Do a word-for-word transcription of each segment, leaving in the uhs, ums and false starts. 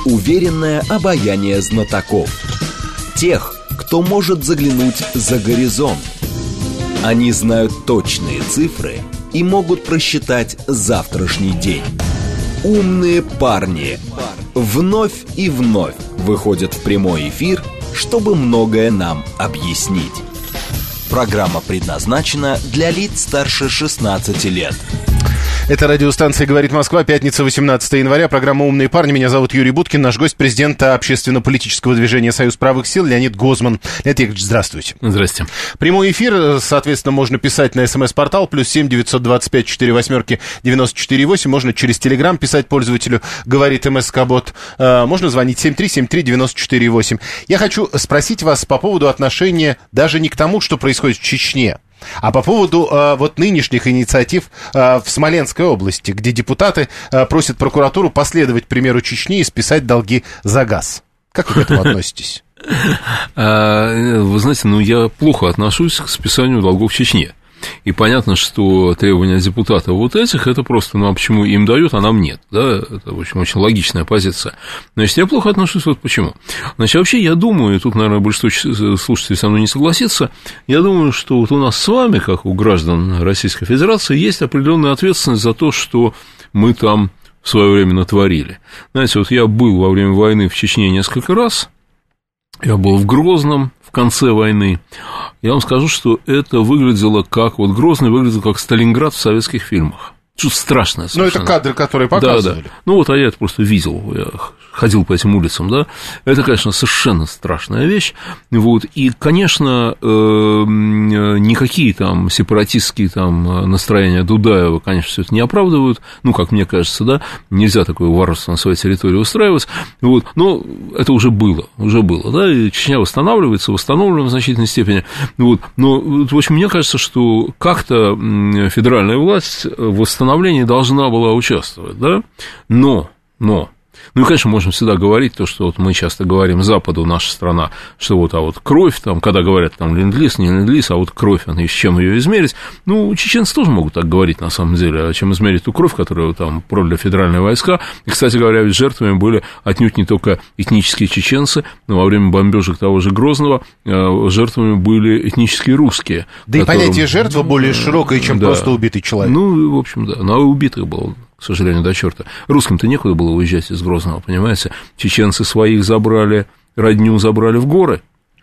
уверенное обаяние знатоков. Тех, кто может заглянуть за горизонт. Они знают точные цифры и могут просчитать завтрашний день. Умные парни вновь и вновь выходят в прямой эфир, чтобы многое нам объяснить. Программа предназначена для лиц старше шестнадцати лет. Это радиостанция «Говорит Москва», пятница, восемнадцатого января, программа «Умные парни». Меня зовут Юрий Буткин, наш гость, президент общественно-политического движения «Союз правых сил» Леонид Гозман. Леонид Игоревич, здравствуйте. Здрасте. Прямой эфир, соответственно, можно писать на смс-портал, плюс семь девятьсот двадцать пять четыре восьмерки девяносто четыре восемь, можно через телеграм писать пользователю «Говорит МСК-бот», можно звонить семь три семь три девяносто четыре восемь. Я хочу спросить вас по поводу отношения даже не к тому, что происходит в Чечне, а по поводу э, вот нынешних инициатив э, в Смоленской области, где депутаты э, просят прокуратуру последовать примеру Чечни и списать долги за газ. Как вы к этому относитесь? Вы знаете, ну я плохо отношусь к списанию долгов в Чечне. И понятно, что требования депутатов вот этих, это просто, ну, а почему им дают, а нам нет, да, это, в общем, очень логичная позиция. Значит, я плохо отношусь, вот почему. Значит, вообще, я думаю, и тут, наверное, большинство слушателей со мной не согласится, я думаю, что вот у нас с вами, как у граждан Российской Федерации, есть определенная ответственность за то, что мы там в свое время натворили. Знаете, вот я был во время войны в Чечне несколько раз, я был в Грозном в конце войны. Я вам скажу, что это выглядело как... Вот Грозный выглядел как Сталинград в советских фильмах. Что-то страшное совершенно. Ну, это кадры, которые показывали. Да, да. Ну, вот, а я это просто видел, я ходил по этим улицам, да. Это, конечно, совершенно страшная вещь. Вот. И, конечно, никакие там сепаратистские там настроения Дудаева, конечно, все это не оправдывают. Ну, как мне кажется, да, нельзя такое варварство на своей территории устраивать. Вот. Но это уже было, уже было, да, и Чечня восстанавливается, восстановлена в значительной степени. Вот. Но, в общем, мне кажется, что как-то федеральная власть в восстановлении должна была участвовать, да, но, но, ну и, конечно, можем всегда говорить то, что вот мы часто говорим Западу, наша страна, что вот, а вот кровь, там, когда говорят, там, ленд-лиз, не ленд-лиз, а вот кровь, и с чем ее измерить, ну, чеченцы тоже могут так говорить, на самом деле, а чем измерить ту кровь, которую там продали федеральные войска, и, кстати говоря, ведь жертвами были отнюдь не только этнические чеченцы, но во время бомбежек того же Грозного жертвами были этнические русские. Да которым... и понятие жертвы более широкое, чем да. просто убитый человек. Ну, в общем, да, но и убитых было, к сожалению, до черта. Русским-то некуда было уезжать из Грозного, понимаете? Чеченцы своих забрали, родню забрали в горы,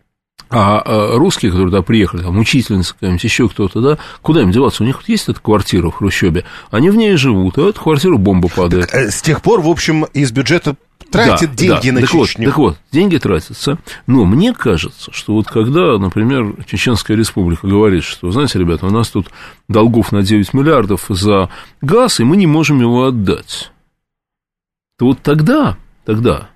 а русские, которые туда приехали, там, учительница какая-нибудь, еще кто-то, да, куда им деваться? У них есть эта квартира в Хрущебе, они в ней живут, а в эту квартиру бомба падает. Так, с тех пор, в общем, из бюджета тратят да, деньги да. на так Чечню. Вот, так вот, деньги тратятся, но мне кажется, что вот когда, например, Чеченская Республика говорит, что, знаете, ребята, у нас тут долгов на девять миллиардов за газ, и мы не можем его отдать, то вот тогда, тогда,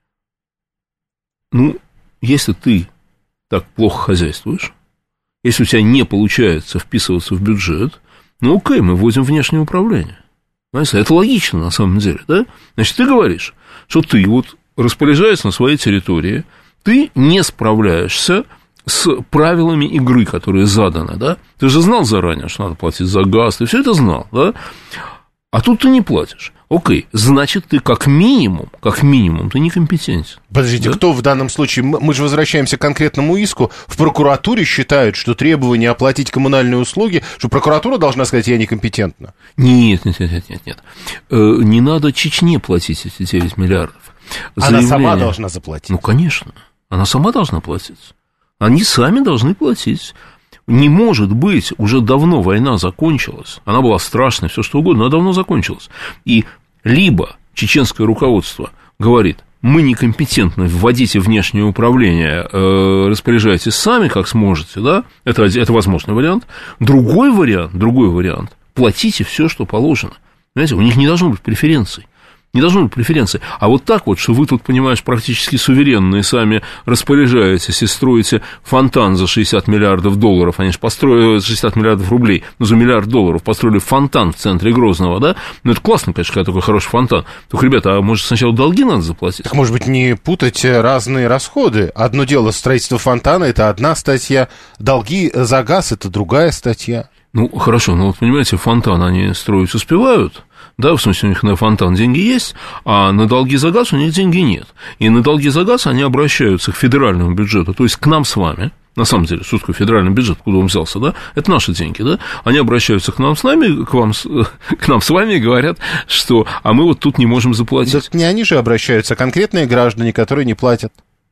ну, если ты так плохо хозяйствуешь, если у тебя не получается вписываться в бюджет, ну, окей, мы вводим внешнее управление. Знаете, это логично, на самом деле, да? Значит, ты говоришь, что ты вот распоряжаешься на своей территории, ты не справляешься с правилами игры, которые заданы, да? Ты же знал заранее, что надо платить за газ, ты все это знал, да? А тут ты не платишь. Окей, значит, ты как минимум, как минимум, ты некомпетентен. Подождите, да? Кто в данном случае, мы же возвращаемся к конкретному иску, в прокуратуре считают, что требование оплатить коммунальные услуги, что прокуратура должна сказать, я некомпетентна? Нет, нет, нет, нет, нет, нет. Не надо Чечне платить эти девять миллиардов. Заявление... Она сама должна заплатить. Ну, конечно, она сама должна платить. Они сами должны платить. Не может быть, уже давно война закончилась, она была страшной, все что угодно, но давно закончилась. И либо чеченское руководство говорит, мы некомпетентны, вводите внешнее управление, э, распоряжайтесь сами, как сможете, да, это, это возможный вариант. Другой вариант, другой вариант, платите все, что положено. Понимаете, у них не должно быть преференций. Не должно быть преференций. А вот так вот, что вы тут, понимаешь, практически суверенные сами распоряжаетесь и строите фонтан за шестьдесят миллиардов долларов, они же построили шестьдесят миллиардов рублей, но за миллиард долларов построили фонтан в центре Грозного, да? Ну, это классно, конечно, когда такой хороший фонтан. Только, ребята, а может, сначала долги надо заплатить? Так, может быть, не путать разные расходы. Одно дело строительство фонтана, это одна статья, долги за газ, это другая статья. Ну, хорошо, но вот, понимаете, фонтан они строить успевают, Да, в смысле, у них на фонтан деньги есть, а на долги за газ у них деньги нет. И на долги за газ они обращаются к федеральному бюджету, то есть к нам с вами. На самом деле, что такое федеральный бюджет, куда он взялся, да? Это наши деньги, да? Они обращаются к нам с нами, к, вам, к нам с вами и говорят, что а мы вот тут не можем заплатить. Так не они же обращаются, а конкретные граждане, которые не платят.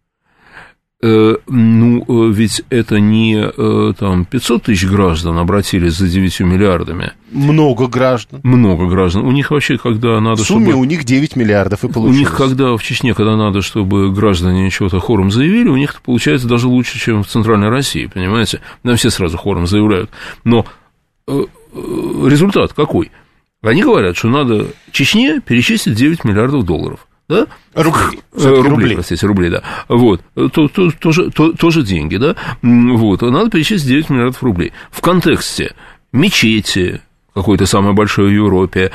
Ну, ведь это не там пятьсот тысяч граждан обратились за девятью миллиардами. Много граждан. Много граждан. У них вообще, когда надо, в сумме чтобы... у них девять миллиардов и получилось. У них, когда в Чечне, когда надо, чтобы граждане чего-то хором заявили, у них получается даже лучше, чем в Центральной России, понимаете? Там все сразу хором заявляют. Но результат какой? Они говорят, что надо Чечне перечислить девять миллиардов долларов. Да? Рублей. Рублей, рублей, простите, рублей, да. Вот. То, то, тоже, то, тоже деньги, да. Вот. Надо перечислить девять миллиардов рублей. В контексте мечети, какой-то самый большой в Европе,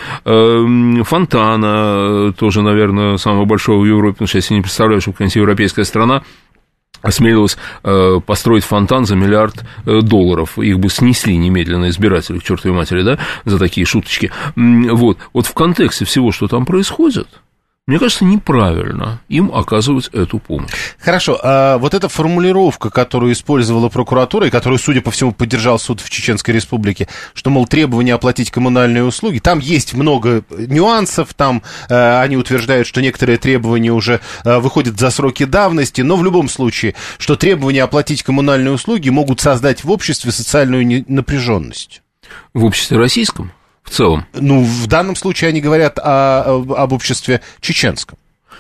фонтана, тоже, наверное, самого большого в Европе, потому что я себе не представляю, что какая-нибудь европейская страна осмелилась построить фонтан за миллиард долларов. Их бы снесли немедленно избиратели к чертовой матери, да, за такие шуточки. Вот. Вот в контексте всего, что там происходит, мне кажется, неправильно им оказывать эту помощь. Хорошо, а вот эта формулировка, которую использовала прокуратура, и которую, судя по всему, поддержал суд в Чеченской Республике, что, мол, требование оплатить коммунальные услуги, там есть много нюансов, там э, они утверждают, что некоторые требования уже э, выходят за сроки давности, но в любом случае, что требования оплатить коммунальные услуги могут создать в обществе социальную напряженность. В обществе российском? В целом. Ну, в данном случае они говорят о, об обществе чеченском.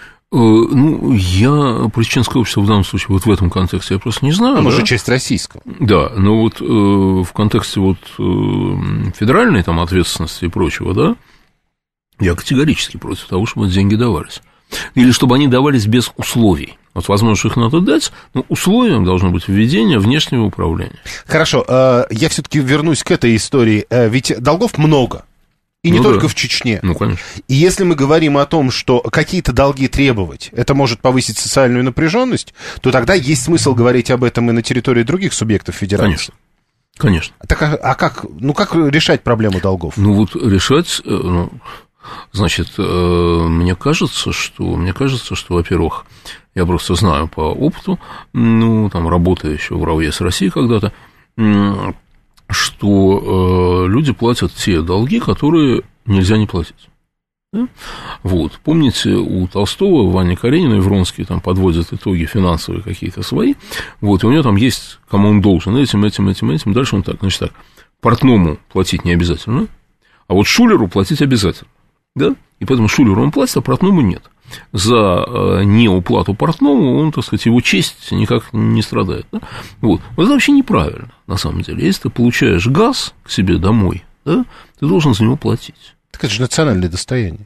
Ну, я про чеченское общество в данном случае, вот в этом контексте, я просто не знаю. Оно да? же часть российского. Да, но вот э, в контексте вот э, федеральной там ответственности и прочего, да, я категорически против того, чтобы эти деньги давались. Или чтобы они давались без условий. Вот, возможно, что их надо дать, но условием должно быть введение внешнего управления. Хорошо, я все-таки вернусь к этой истории. Ведь долгов много. И не ну только да. в Чечне. Ну, конечно. И если мы говорим о том, что какие-то долги требовать, это может повысить социальную напряженность, то тогда есть смысл говорить об этом и на территории других субъектов федерации. Конечно. Конечно. Так, а, а как, ну, как решать проблему долгов? Ну, вот решать... Ну... Значит, мне кажется, что, мне кажется, что, во-первых, я просто знаю по опыту, ну, там, работая еще в РАО ЕС России когда-то, что люди платят те долги, которые нельзя не платить. Да? Вот. Помните, у Толстого, Вани Каренина и Вронский там подводят итоги финансовые какие-то свои, вот, и у него там есть, кому он должен, этим, этим, этим, этим, дальше он так, значит так, портному платить не обязательно, а вот шулеру платить обязательно. Да? И поэтому шулеру он платит, а портному нет. За неуплату портному он, так сказать, его честь никак не страдает. Да? Вот. Вот это вообще неправильно, на самом деле. Если ты получаешь газ к себе домой, да, ты должен за него платить. Так это же национальное достояние.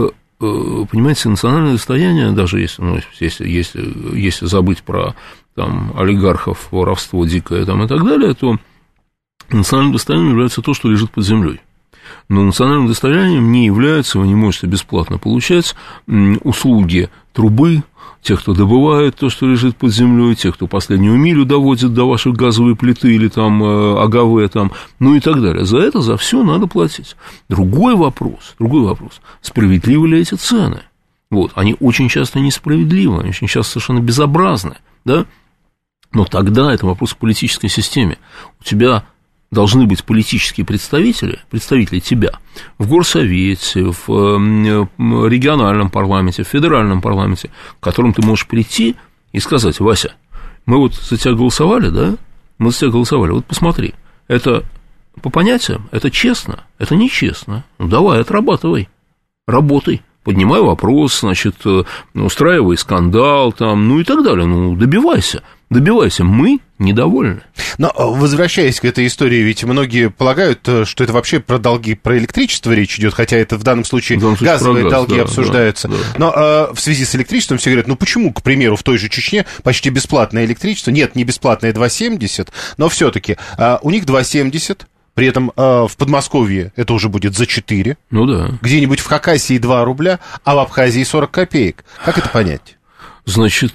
Понимаете, национальное достояние, даже если, ну, если, если, если забыть про там, олигархов, воровство дикое там, и так далее, то национальным достоянием является то, что лежит под землей. Но национальным достоянием не является, вы не можете бесплатно получать услуги трубы, тех, кто добывает то, что лежит под землей, тех, кто последнюю милю доводит до вашей газовой плиты или там АГВ, там, ну и так далее. За это, за все надо платить. Другой вопрос, другой вопрос, справедливы ли эти цены? Вот, они очень часто несправедливы, они очень часто совершенно безобразны, да? Но тогда это вопрос к политической системе. У тебя должны быть политические представители, представители тебя, в горсовете, в региональном парламенте, в федеральном парламенте, к которым ты можешь прийти и сказать: Вася, мы вот за тебя голосовали, да? Мы за тебя голосовали, вот посмотри, это по понятиям, это честно, это нечестно, ну давай, отрабатывай, работай. Поднимай вопрос, значит, устраивай скандал, там, ну и так далее, ну добивайся. Добивайся, мы недовольны. Но, возвращаясь к этой истории, ведь многие полагают, что это вообще про долги, про электричество речь идет, хотя это в данном случае, в данном случае газовые газ, долги да, обсуждаются. Да, да. Но э, в связи с электричеством все говорят, ну почему, к примеру, в той же Чечне почти бесплатное электричество, нет, не бесплатное два семьдесят, но все-таки э, у них два семьдесят. При этом э, в Подмосковье это уже будет за четыре. Ну да. Где-нибудь в Хакасии два рубля, а в Абхазии сорок копеек. Как это понять? Значит,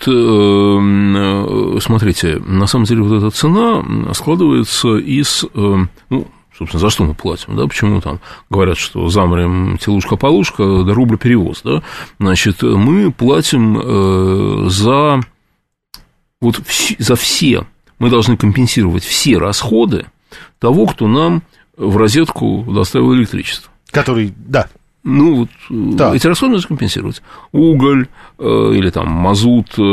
смотрите, на самом деле вот эта цена складывается из, ну, Собственно, за что мы платим, да, почему там говорят, что замрем телушка-полушка, да рубль-перевоз, да, значит, мы платим э, за, вот, в, за все, мы должны компенсировать все расходы того, кто нам в розетку доставил электричество. Который, да. Ну, вот да. Эти расходы нужно компенсировать. Уголь э, или там мазут, э,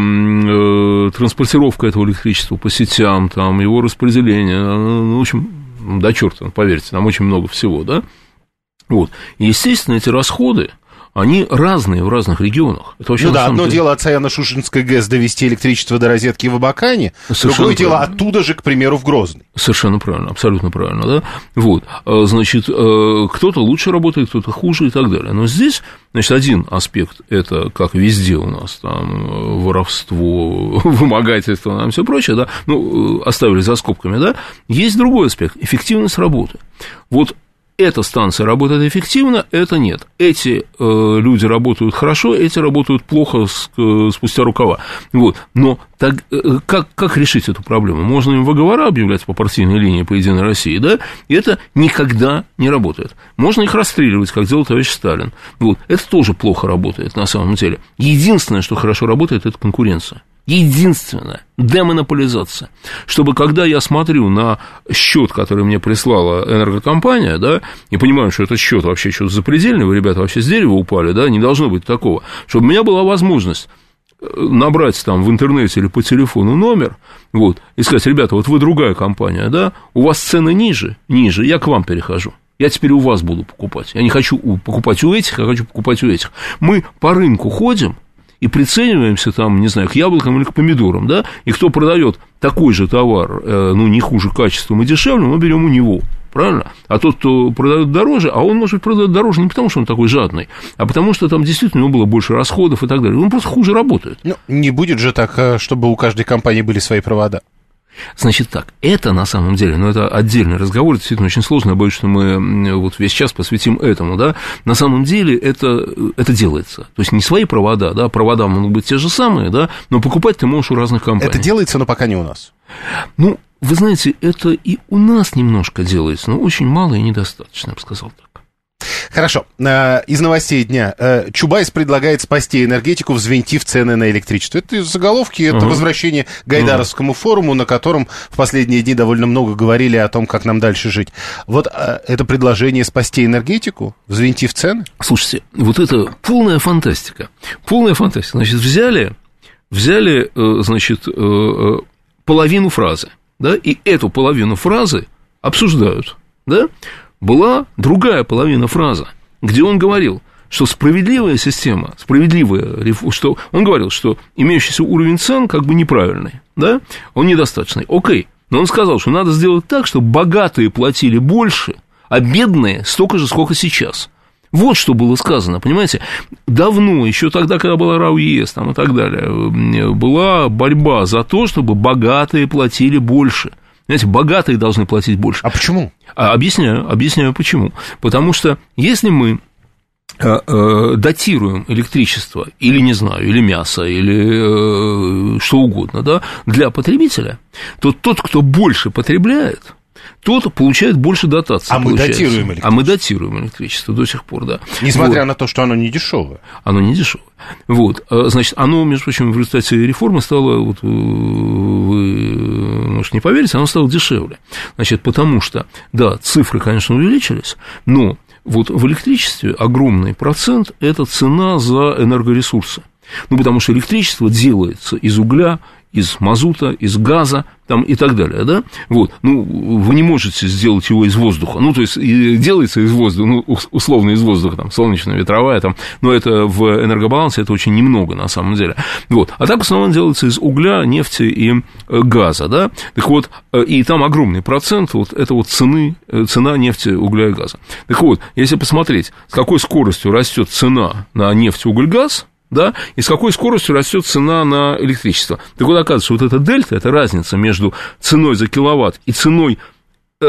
э, транспортировка этого электричества по сетям, там, его распределение, ну, в общем, до черта, поверьте, там очень много всего, да. Вот. И, естественно, эти расходы, они разные в разных регионах. Это вообще, ну да, одно деле... дело от Саяно-Шушенской ГЭС довести электричество до розетки в Абакане, другое дело оттуда же, к примеру, в Грозный. Совершенно правильно, абсолютно правильно, да. Вот, значит, кто-то лучше работает, кто-то хуже и так далее. Но здесь, значит, один аспект – это, как везде у нас, там, воровство, вымогательство, там, все прочее, да, ну, оставили за скобками, да. Есть другой аспект – эффективность работы. Вот эта станция работает эффективно, это нет. Эти э, люди работают хорошо, эти работают плохо с, э, спустя рукава. Вот. Но так, э, как, как решить эту проблему? Можно им выговора объявлять по партийной линии по Единой России, да? И это никогда не работает. Можно их расстреливать, как делал товарищ Сталин. Вот. Это тоже плохо работает на самом деле. Единственное, что хорошо работает, это конкуренция. Единственное, демонополизация. Чтобы, когда я смотрю на счет, который мне прислала энергокомпания, да, и понимаю, что этот счет вообще что-то запредельный, вы, ребята, вообще с дерева упали, да, не должно быть такого, чтобы у меня была возможность набрать там в интернете или по телефону номер, вот, и сказать: ребята, вот вы другая компания, да, у вас цены ниже, ниже, я к вам перехожу. Я теперь у вас буду покупать. Я не хочу покупать у этих, я хочу покупать у этих. Мы по рынку ходим и прицениваемся там, не знаю, к яблокам или к помидорам, да, и кто продает такой же товар, ну, не хуже качеством и дешевле, мы берем у него, правильно? А тот, кто продает дороже, а он, может быть, продает дороже не потому, что он такой жадный, а потому что там действительно у него было больше расходов и так далее. Он просто хуже работает. Ну, не будет же так, чтобы у каждой компании были свои провода. Значит так, это на самом деле, ну, это отдельный разговор, действительно очень сложно, я боюсь, что мы вот весь час посвятим этому, да, на самом деле это, это делается, то есть не свои провода, да, провода могут быть те же самые, да, но покупать ты можешь у разных компаний. Это делается, но пока не у нас. Ну, вы знаете, это и у нас немножко делается, но очень мало и недостаточно, я бы сказал так. Хорошо. Из новостей дня. Чубайс предлагает спасти энергетику, взвинтив цены на электричество. Это из заголовки, это uh-huh. возвращение к Гайдаровскому uh-huh. форуму, на котором в последние дни довольно много говорили о том, как нам дальше жить. Вот это предложение спасти энергетику, взвинтив цены? Слушайте, вот это полная фантастика. Полная фантастика. Значит, взяли, взяли, значит, половину фразы, да, и эту половину фразы обсуждают, да. Была другая половина фразы, где он говорил, что справедливая система, справедливая, что он говорил, что имеющийся уровень цен как бы неправильный, да, он недостаточный. Окей, но он сказал, что надо сделать так, чтобы богатые платили больше, а бедные столько же, сколько сейчас. Вот что было сказано, понимаете? Давно, еще тогда, когда была РАО-ЕС там, и так далее, была борьба за то, чтобы богатые платили больше. Знаете, богатые должны платить больше. А почему? Объясняю, объясняю почему. Потому что если мы э, э, датируем электричество, или, не знаю, или мясо, или э, что угодно, да, для потребителя, то тот, кто больше потребляет, тот получает больше дотаций. А мы датируем электричество. А мы датируем электричество до сих пор, да. Несмотря вот. на то, что оно не дешевое. Оно не дешевое. Вот. Значит, оно, между прочим, в результате реформы стало, вот, вы, может, не поверите, оно стало дешевле. Значит, потому что, да, цифры, конечно, увеличились, но вот в электричестве огромный процент – это цена за энергоресурсы. Ну, потому что электричество делается из угля, из мазута, из газа там, и так далее, да, вот, ну, вы не можете сделать его из воздуха, ну, то есть, делается из воздуха, ну, условно из воздуха, там, солнечная, ветровая, там, но это в энергобалансе это очень немного, на самом деле, вот, а так, в основном, делается из угля, нефти и газа, да, так вот, и там огромный процент, вот, это вот цены, цена нефти, угля и газа, так вот, если посмотреть, с какой скоростью растет цена на нефть, уголь, газ, да, и с какой скоростью растет цена на электричество. Так вот, оказывается, вот эта дельта, это разница между ценой за киловатт и ценой э,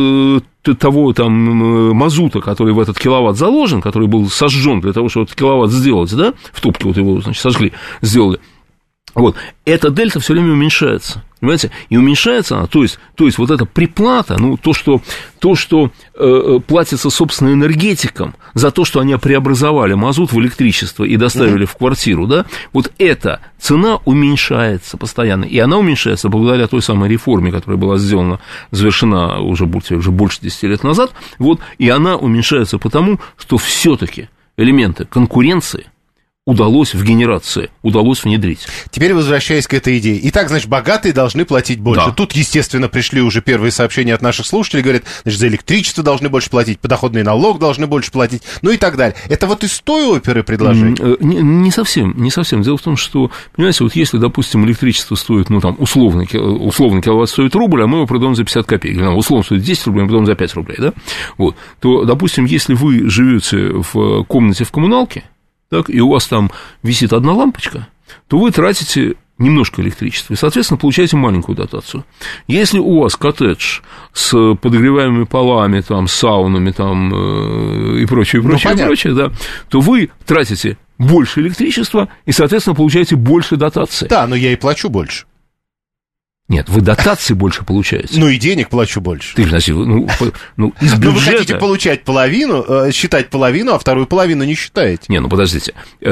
э, того там мазута, который в этот киловатт заложен, который был сожжен для того, чтобы этот киловатт сделать, да, в топке вот его, значит, сожгли, сделали. Вот, эта дельта все время уменьшается, понимаете, и уменьшается она, то есть, то есть вот эта приплата, ну, то, что, то, что э, платится, собственно, энергетикам за то, что они преобразовали мазут в электричество и доставили mm-hmm. в квартиру, да, вот эта цена уменьшается постоянно, и она уменьшается благодаря той самой реформе, которая была сделана, завершена уже, уже больше десяти лет назад, вот, и она уменьшается потому, что все-таки элементы конкуренции удалось в генерации, удалось внедрить. Теперь возвращаясь к этой идее. Итак, значит, богатые должны платить больше. Да. Тут, естественно, пришли уже первые сообщения от наших слушателей, говорят, значит, за электричество должны больше платить, подоходный налог должны больше платить, ну и так далее. Это вот из той оперы предложение? Не, не совсем, не совсем. Дело в том, что, понимаете, вот если, допустим, электричество стоит, ну, там, условно, условно киловатт стоит рубль, а мы его продаем за пятьдесят копеек, или, ну, условно стоит десять рублей, мы продаем за пять рублей, да, вот, то, допустим, если вы живете в комнате в коммуналке, так, и у вас там висит одна лампочка, то вы тратите немножко электричества, и, соответственно, получаете маленькую дотацию. Если у вас коттедж с подогреваемыми полами, там, саунами там, э, и прочее, и прочее, ну, и прочее, да, то вы тратите больше электричества и, соответственно, получаете больше дотации. Да, но я и плачу больше. Нет, вы дотации больше получаете. Ну и денег плачу больше. Ты же, значит, ну, ну, из бюджета... Но вы хотите получать половину, считать половину, а вторую половину не считаете. Не, ну подождите.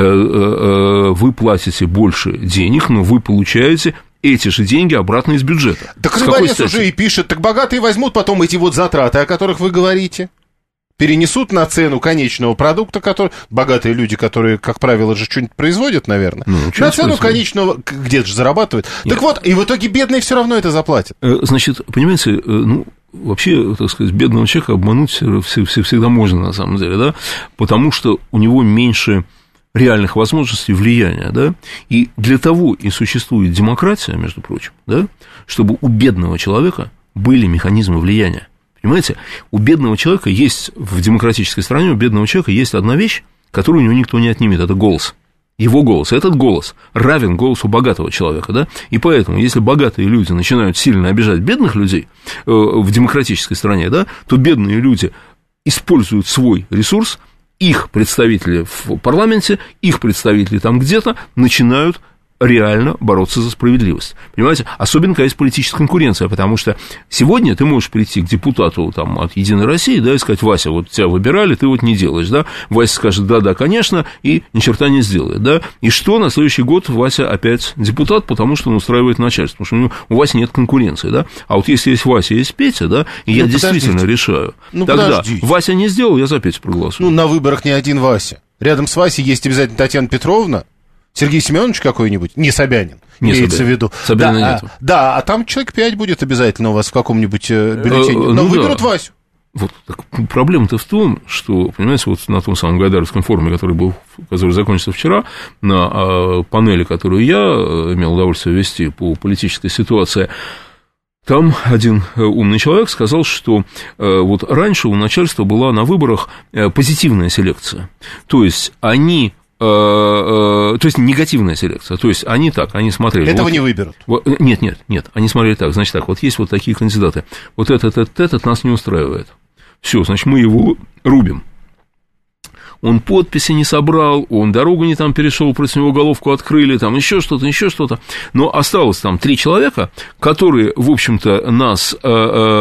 Вы платите больше денег, но вы получаете эти же деньги обратно из бюджета. Так Рыбарес уже и пишет, так богатые возьмут потом эти вот затраты, о которых вы говорите. Перенесут на цену конечного продукта, который... Богатые люди, которые, как правило, же что-нибудь производят, наверное. Ну, на цену конечного... Где-то же зарабатывают. Нет. Так вот, и в итоге бедные все равно это заплатят. Значит, понимаете, ну, вообще, так сказать, бедного человека обмануть всегда можно, на самом деле, да, потому что у него меньше реальных возможностей влияния, да, и для того и существует демократия, между прочим, да, чтобы у бедного человека были механизмы влияния. Понимаете, у бедного человека есть, в демократической стране, у бедного человека есть одна вещь, которую у него никто не отнимет, это голос. Его голос, этот голос равен голосу богатого человека, да, и поэтому, если богатые люди начинают сильно обижать бедных людей э, в демократической стране, да, то бедные люди используют свой ресурс, их представители в парламенте, их представители там где-то начинают реально бороться за справедливость. Понимаете? Особенно, когда есть политическая конкуренция, потому что сегодня ты можешь прийти к депутату там, от «Единой России», да, и сказать: Вася, вот тебя выбирали, ты вот не делаешь, да, Вася скажет: да-да, конечно, и ни черта не сделает, да, и что, на следующий год Вася опять депутат, потому что он устраивает начальство, потому что у, него, у Васи нет конкуренции, да, а вот если есть Вася, есть Петя, да, и ну, я подождите. действительно решаю, ну, тогда подождите. Вася не сделал, я за Петю проголосую. Ну, на выборах не один Вася, рядом с Васей есть обязательно Татьяна Петровна, Сергей Семенович какой-нибудь, не Собянин, не имеется Собянин. в виду. Собянина да, нету. А, да, а там человек пять будет обязательно у вас в каком-нибудь бюллетене. Но ну, выберут да. Васю. Вот так, проблема-то в том, что, понимаете, вот на том самом Гайдаровском форуме, который был, который закончился вчера, на а, панели, которую я имел удовольствие вести по политической ситуации, там один умный человек сказал, что э, вот раньше у начальства была на выборах э, позитивная селекция. То есть они... То есть негативная селекция, то есть они так, они смотрели... Этого вот, не выберут? Вот, нет, нет, нет, они смотрели так, значит так, вот есть вот такие кандидаты, вот этот, этот, этот нас не устраивает, все, значит, мы его рубим. Он подписи не собрал, он дорогу не там перешел, против него головку открыли, там еще что-то, еще что-то. Но осталось там три человека, которые, в общем-то, нас э,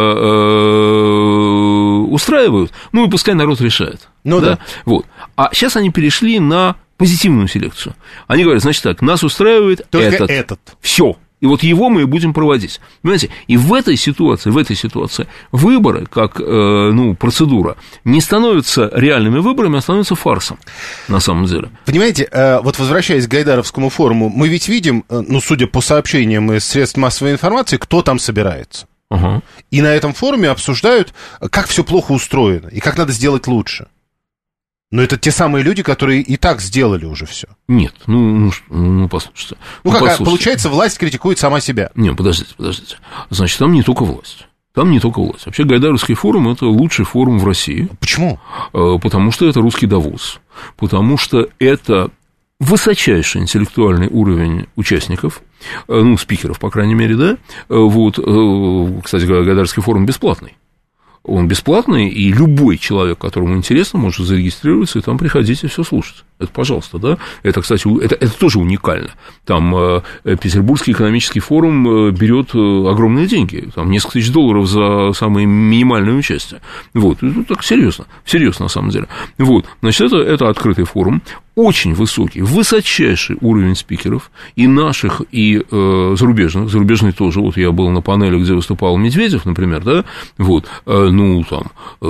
э, устраивают, ну и пускай народ решает. Ну да. да. Вот. А сейчас они перешли на позитивную селекцию. Они говорят: значит так, нас устраивает только этот. этот. Все. И вот его мы и будем проводить. Понимаете? И в этой ситуации, в этой ситуации выборы, как э, ну, процедура, не становятся реальными выборами, а становятся фарсом, на самом деле. Понимаете, э, вот возвращаясь к Гайдаровскому форуму, мы ведь видим, э, ну, судя по сообщениям из средств массовой информации, кто там собирается. Ага. И на этом форуме обсуждают, как все плохо устроено и как надо сделать лучше. Но это те самые люди, которые и так сделали уже все. Нет, ну, ну, ну послушайте. Ну, ну как, послушайте. Получается, власть критикует сама себя. Нет, подождите, подождите. Значит, там не только власть. Там не только власть. Вообще, Гайдаровский форум – это лучший форум в России. Почему? Потому что это русский Давос. Потому что это высочайший интеллектуальный уровень участников, ну, спикеров, по крайней мере, да. Вот, кстати, Гайдаровский форум бесплатный. Он бесплатный, и любой человек, которому интересно, может зарегистрироваться и там приходить и все слушать. Это, пожалуйста, да. Это, кстати, это, это тоже уникально. Там э, Петербургский экономический форум э, берет э, огромные деньги, там несколько тысяч долларов за самое минимальное участие. Вот, это так серьезно, серьезно на самом деле. Вот, значит, это, это открытый форум, очень высокий, высочайший уровень спикеров, и наших, и э, зарубежных. Зарубежный тоже. Вот я был на панели, где выступал Медведев, например, да, вот, э, ну, там, э,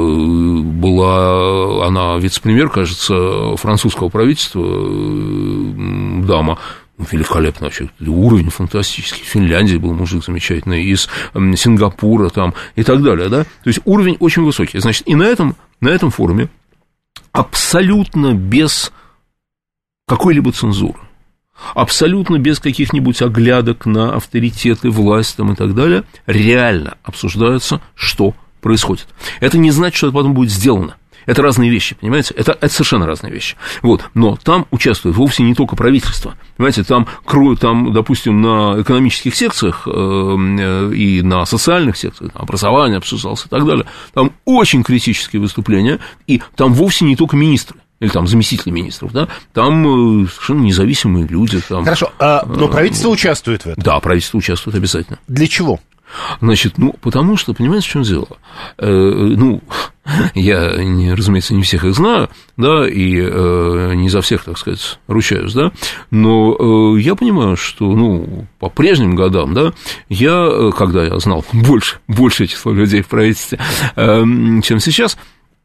была она вице-премьер, кажется, французского правительства, э, дама, великолепно вообще, уровень фантастический, в Финляндии был мужик замечательный, из Сингапура там и так далее, да, то есть уровень очень высокий, значит, и на этом, на этом форуме абсолютно без какой-либо цензуры, абсолютно без каких-нибудь оглядок на авторитеты, власть там и так далее, реально обсуждается, что происходит. Это не значит, что это потом будет сделано. Это разные вещи, понимаете? Это, это совершенно разные вещи. Вот. Но там участвует вовсе не только правительство. Понимаете, там, там допустим, на экономических секциях э, и на социальных секциях, там, образование обсуждалось и так далее, там очень критические выступления, и там вовсе не только министры. Или там заместители министров, да, там совершенно независимые люди. Там, Хорошо, а, но правительство э, участвует в этом? Да, правительство участвует обязательно. Для чего? Значит, ну, потому что, понимаете, в чем дело? Э, ну, я, не, разумеется, не всех их знаю, да, и э, не за всех, так сказать, ручаюсь, да, но э, я понимаю, что, ну, по прежним годам, да, я, когда я знал больше, большее число людей в правительстве, э, чем сейчас,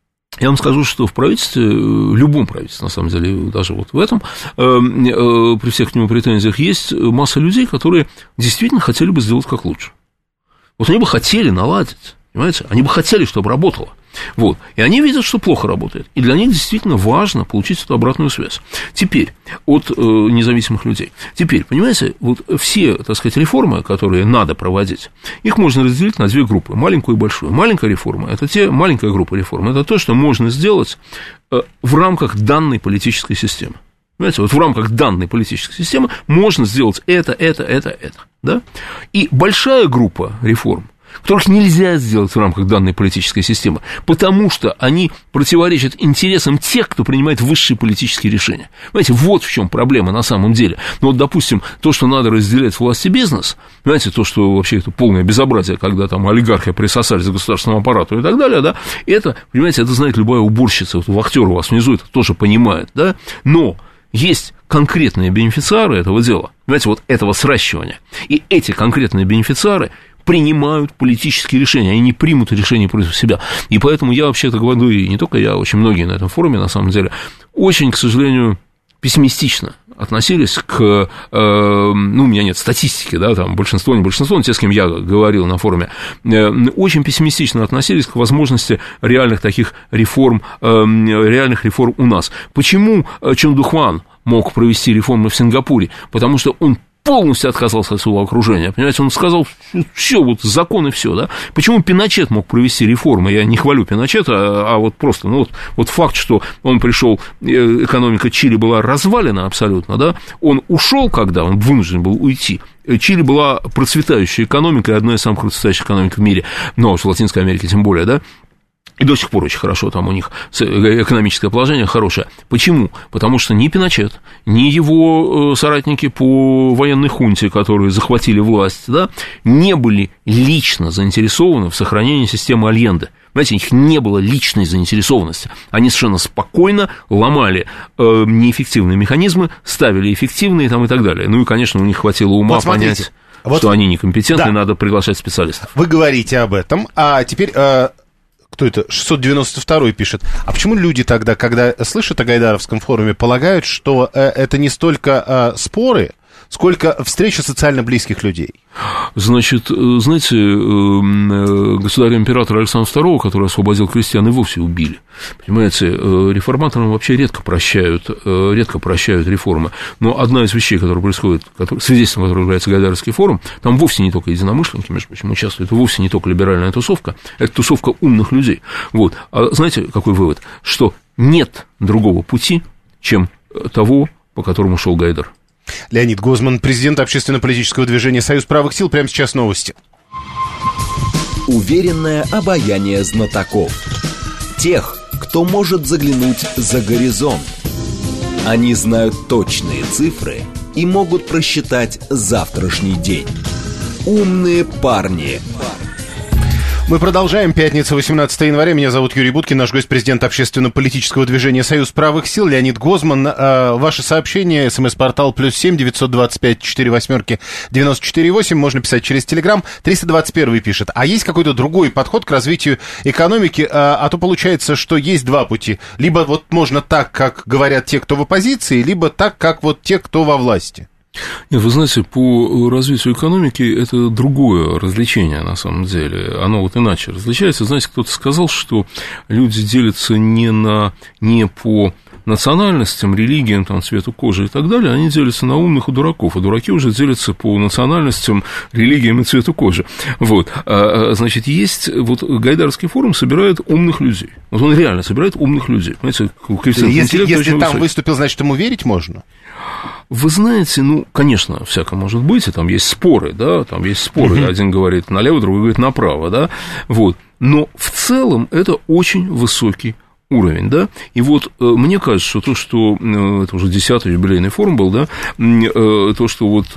я вам скажу, что в правительстве, любом правительстве, на самом деле, даже вот в этом, э, э, при всех к нему претензиях, есть масса людей, которые действительно хотели бы сделать как лучше. Вот они бы хотели наладить, понимаете, они бы хотели, чтобы работало. Вот. И они видят, что плохо работает. И для них действительно важно получить эту обратную связь. Теперь, от э, независимых людей. Теперь, понимаете, вот все, так сказать, реформы, которые надо проводить, их можно разделить на две группы, маленькую и большую. Маленькая реформа – это те, маленькая группа реформ, это то, что можно сделать э, в рамках данной политической системы. Понимаете, вот в рамках данной политической системы можно сделать это, это, это, это. Да? И большая группа реформ, которых нельзя сделать в рамках данной политической системы, потому что они противоречат интересам тех, кто принимает высшие политические решения. Понимаете, вот в чем проблема на самом деле. Ну вот, допустим, то, что надо разделять власть и бизнес, понимаете, то, что вообще это полное безобразие, когда там олигархи присосались к государственному аппарату и так далее, да, это, понимаете, это знает любая уборщица, вот вахтер у вас внизу это тоже понимает, да, но есть конкретные бенефициары этого дела, понимаете, вот этого сращивания, и эти конкретные бенефициары принимают политические решения, они не примут решения против себя. И поэтому я вообще-то говорю, и не только я, очень многие на этом форуме, на самом деле, очень, к сожалению, пессимистично относились к, э, ну, у меня нет статистики, да, там большинство, не большинство, но те, с кем я говорил на форуме, э, очень пессимистично относились к возможности реальных таких реформ, э, реальных реформ у нас. Почему Чон Дuk Хван мог провести реформы в Сингапуре? Потому что он полностью отказался от своего окружения, понимаете, он сказал, все, вот закон и все, да. Почему Пиночет мог провести реформы? Я не хвалю Пиночета, а, а вот просто, ну, вот, вот факт, что он пришел, экономика Чили была развалена абсолютно, да, он ушел, когда он вынужден был уйти. Чили была процветающей экономикой, одной из самых процветающих экономик в мире, но в Латинской Америке тем более, да. И до сих пор очень хорошо там у них экономическое положение хорошее. Почему? Потому что ни Пиночет, ни его соратники по военной хунте, которые захватили власть, да, не были лично заинтересованы в сохранении системы Альенде. Понимаете, у них не было личной заинтересованности. Они совершенно спокойно ломали э, неэффективные механизмы, ставили эффективные там, и так далее. Ну и, конечно, у них хватило ума вот понять, вот, что они некомпетентны, да. Надо приглашать специалистов. Вы говорите об этом, а теперь... Э... Кто это? шестьсот девяносто второй пишет. А почему люди тогда, когда слышат о Гайдаровском форуме, полагают, что э, это не столько э, споры, сколько встреча социально близких людей? Значит, знаете, государя-императора Александра второго, который освободил крестьян, и вовсе убили. Понимаете, реформаторам вообще редко прощают, редко прощают реформы. Но одна из вещей, которая происходит, который, свидетельством которой является Гайдаровский форум, там вовсе не только единомышленники, между прочим, участвуют, вовсе не только либеральная тусовка, это тусовка умных людей. Вот. А знаете, какой вывод? Что нет другого пути, чем того, по которому шел Гайдар. Леонид Гозман, президент общественно-политического движения «Союз правых сил». Прямо сейчас новости. Уверенное обаяние знатоков. Тех, кто может заглянуть за горизонт. Они знают точные цифры и могут просчитать завтрашний день. Умные парни. Мы продолжаем. Пятница, восемнадцатое января. Меня зовут Юрий Буткин. Наш гость — президент общественно-политического движения «Союз правых сил» Леонид Гозман. А, ваши сообщения, смс-портал плюс семь девятьсот двадцать пять четыре восьмерки девяносто четыре восемь. Можно писать через Телеграм. триста двадцать первый пишет. А есть какой-то другой подход к развитию экономики? А, а то получается, что есть два пути. Либо вот можно так, как говорят те, кто в оппозиции, либо так, как вот те, кто во власти. Нет, вы знаете, по развитию экономики это другое развлечение, на самом деле. Оно вот иначе различается. Знаете, кто-то сказал, что люди делятся не, на, не по национальностям, религиям, там, цвету кожи и так далее, они делятся на умных и дураков, а дураки уже делятся по национальностям, религиям и цвету кожи. Вот. А, значит, есть, вот Гайдаровский форум собирает умных людей. Вот он реально собирает умных людей. Понимаете, если, если там высокий. Выступил, значит, ему верить можно? Вы знаете, ну, конечно, всякое может быть, и там есть споры, да, там есть споры, uh-huh. один говорит налево, другой говорит направо, да, вот, но в целом это очень высокий уровень, да, и вот э, мне кажется, что то, что, э, это уже десятый юбилейный форум был, да, э, то, что вот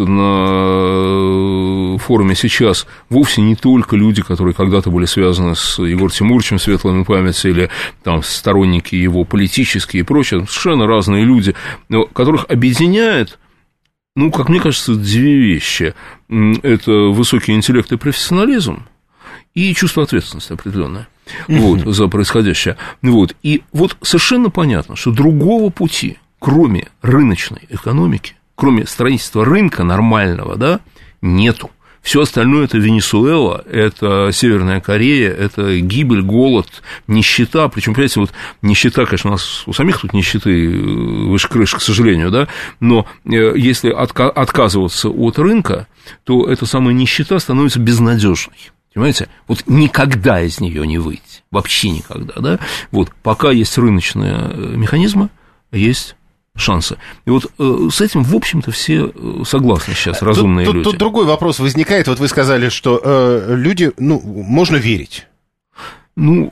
на форуме сейчас вовсе не только люди, которые когда-то были связаны с Егором Тимуровичем, светлой ему памяти, или там сторонники его политические и прочее, совершенно разные люди, которых объединяет, ну, как мне кажется, две вещи. Это высокий интеллект и профессионализм, и чувство ответственности определенное. Вот, за происходящее. Вот, и вот совершенно понятно, что другого пути, кроме рыночной экономики, кроме строительства рынка нормального, да, нету. Все остальное – это Венесуэла, это Северная Корея, это гибель, голод, нищета. Причем, понимаете, вот нищета, конечно, у нас у самих тут нищеты выше крыши, к сожалению, да, но если отказываться от рынка, то эта самая нищета становится безнадежной. Понимаете? Вот никогда из нее не выйти. Вообще никогда, да? Вот, пока есть рыночные механизмы, есть шансы. И вот э, с этим, в общем-то, все согласны сейчас, разумные тут, люди. Тут, тут другой вопрос возникает. Вот вы сказали, что э, люди, ну, можно верить. Ну,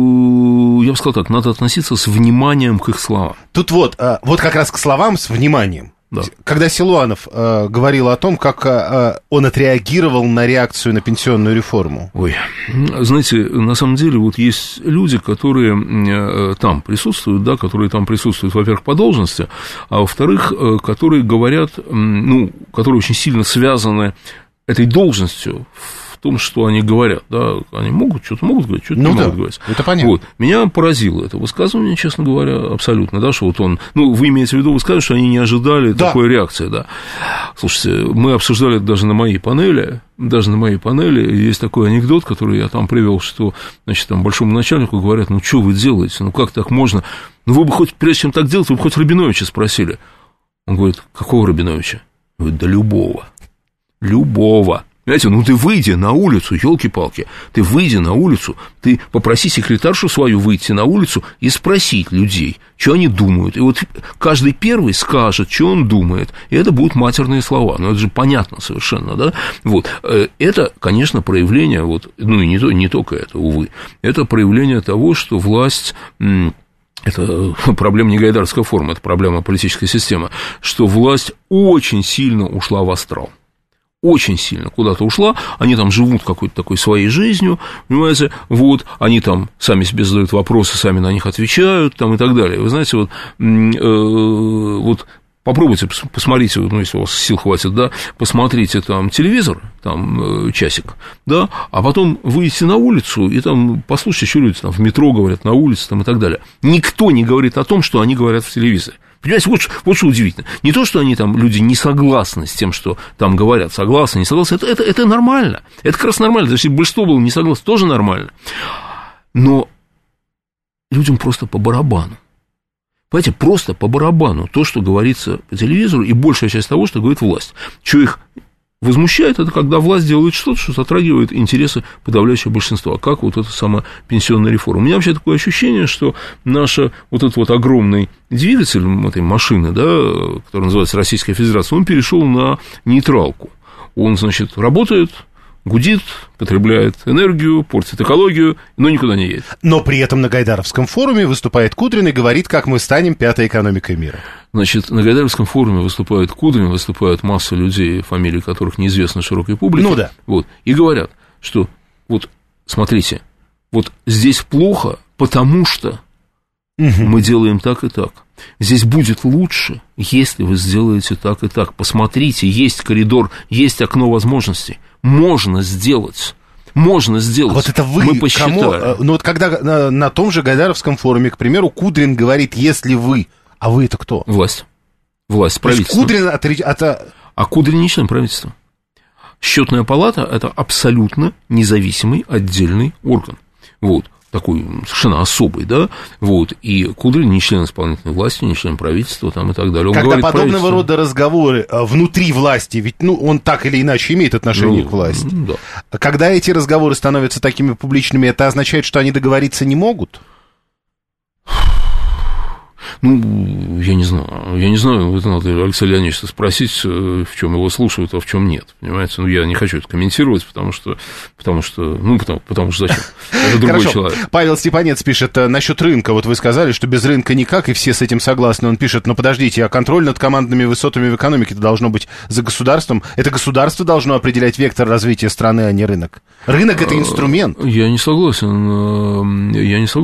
э, я бы сказал так, надо относиться с вниманием к их словам. Тут вот, э, вот как раз к словам с вниманием. Да. Когда Силуанов э, говорил о том, как э, он отреагировал на реакцию на пенсионную реформу. Ой, знаете, на самом деле вот есть люди, которые э, там присутствуют, да, которые там присутствуют, во-первых, по должности, а во-вторых, э, которые говорят, э, ну, которые очень сильно связаны этой должностью в том, что они говорят, да, они могут, что-то могут говорить, что-то ну не да, могут говорить. Это понятно. Вот. Меня поразило это высказывание, честно говоря, абсолютно, да, что вот он, ну, вы имеете в виду, вы сказали, что они не ожидали да. такой реакции, да. Слушайте, мы обсуждали это даже на моей панели, даже на моей панели есть такой анекдот, который я там привел, что, значит, там большому начальнику говорят, ну, что вы делаете, ну, как так можно, ну, вы бы хоть, прежде чем так делать, вы бы хоть Рабиновича спросили. Он говорит, какого Рабиновича? Он говорит, да любого, любого. Понимаете, ну ты выйди на улицу, елки-палки, ты выйди на улицу, ты попроси секретаршу свою выйти на улицу и спросить людей, что они думают. И вот каждый первый скажет, что он думает, и это будут матерные слова. Ну, это же понятно совершенно, да? Вот. Это, конечно, проявление, вот, ну, и не, то, не только это, увы, это проявление того, что власть... Это проблема не Гайдаровского форума, это проблема политической системы, что власть очень сильно ушла в астрал. Очень сильно куда-то ушла, они там живут какой-то такой своей жизнью, понимаете, вот, они там сами себе задают вопросы, сами на них отвечают, там и так далее. Вы знаете, вот, э, вот попробуйте, посмотрите, ну, если у вас сил хватит, да, посмотрите там телевизор, там часик, да, а потом выйдите на улицу и там послушайте, что люди там в метро говорят, на улице там и так далее. Никто не говорит о том, что они говорят в телевизоре. Понимаете, вот, вот что удивительно. Не то, что они там, люди не согласны с тем, что там говорят, согласны, не согласны, это, это, это нормально. Это как раз нормально. Если большинство было не согласно, тоже нормально. Но людям просто по барабану. Понимаете, просто по барабану то, что говорится по телевизору, и большая часть того, что говорит власть. Что их возмущает, это когда власть делает что-то, что затрагивает интересы подавляющего большинства, как вот эта самая пенсионная реформа. У меня вообще такое ощущение, что наш вот этот вот огромный двигатель этой машины, да, который называется Российская Федерация, он перешел на нейтралку. Он, значит, работает, гудит, потребляет энергию, портит экологию, но никуда не едет. Но при этом на Гайдаровском форуме выступает Кудрин и говорит, как мы станем пятой экономикой мира. Значит, на Гайдаровском форуме выступают Кудрин, выступают масса людей, фамилии которых неизвестны широкой публике. Ну да. Вот, и говорят, что вот, смотрите, вот здесь плохо, потому что угу. мы делаем так и так. Здесь будет лучше, если вы сделаете так и так. Посмотрите, есть коридор, есть окно возможностей. Можно сделать. Можно сделать. А вот это вы мы посчитали. Кому? Ну вот когда на, на том же Гайдаровском форуме, к примеру, Кудрин говорит, если вы, а вы это кто? Власть. Власть, правительство. Кудрин от, от... А Кудрин не член правительства. Счетная палата – это абсолютно независимый отдельный орган. Вот. Такой совершенно особый, да, вот, и Кудрин не член исполнительной власти, не член правительства, там, и так далее. Он Когда подобного рода разговоры внутри власти, ведь, ну, он так или иначе имеет отношение ну, к власти, да. Когда эти разговоры становятся такими публичными, это означает, что они договориться не могут? Ну, я не знаю, я не знаю, это надо Алексея Леонидовича спросить, в чем его слушают, а в чем нет, понимаете, ну, я не хочу это комментировать, потому что, потому что, ну, потому, потому что зачем, это другой Хорошо. человек. Павел Степанец пишет насчет рынка, вот вы сказали, что без рынка никак, и все с этим согласны, он пишет, но подождите, а контроль над командными высотами в экономике должно быть за государством, это государство должно определять вектор развития страны, а не рынок. Рынок – это инструмент. Я не согласен, я не